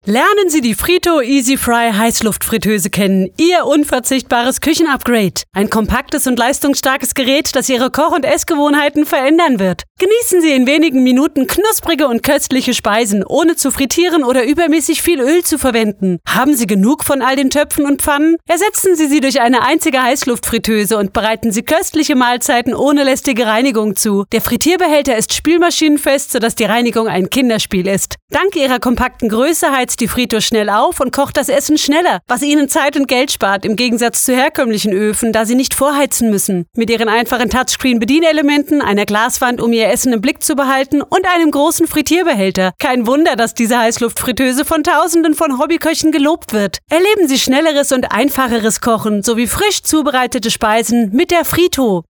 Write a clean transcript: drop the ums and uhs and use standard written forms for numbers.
Lernen Sie die Frito Easy Fry Heißluftfritteuse kennen. Ihr unverzichtbares Küchenupgrade. Ein kompaktes und leistungsstarkes Gerät, das Ihre Koch- und Essgewohnheiten verändern wird. Genießen Sie in wenigen Minuten knusprige und köstliche Speisen, ohne zu frittieren oder übermäßig viel Öl zu verwenden. Haben Sie genug von all den Töpfen und Pfannen? Ersetzen Sie sie durch eine einzige Heißluftfritteuse und bereiten Sie köstliche Mahlzeiten ohne lästige Reinigung zu. Der Frittierbehälter ist spülmaschinenfest, sodass die Reinigung ein Kinderspiel ist. Dank ihrer kompakten Größe heizt die Frito schnell auf und kocht das Essen schneller, was Ihnen Zeit und Geld spart, im Gegensatz zu herkömmlichen Öfen, da Sie nicht vorheizen müssen. Mit ihren einfachen Touchscreen-Bedienelementen, einer Glaswand, um Ihr Essen im Blick zu behalten und einem großen Frittierbehälter. Kein Wunder, dass diese Heißluftfritteuse von Tausenden von Hobbyköchen gelobt wird. Erleben Sie schnelleres und einfacheres Kochen sowie frisch zubereitete Speisen mit der Frito.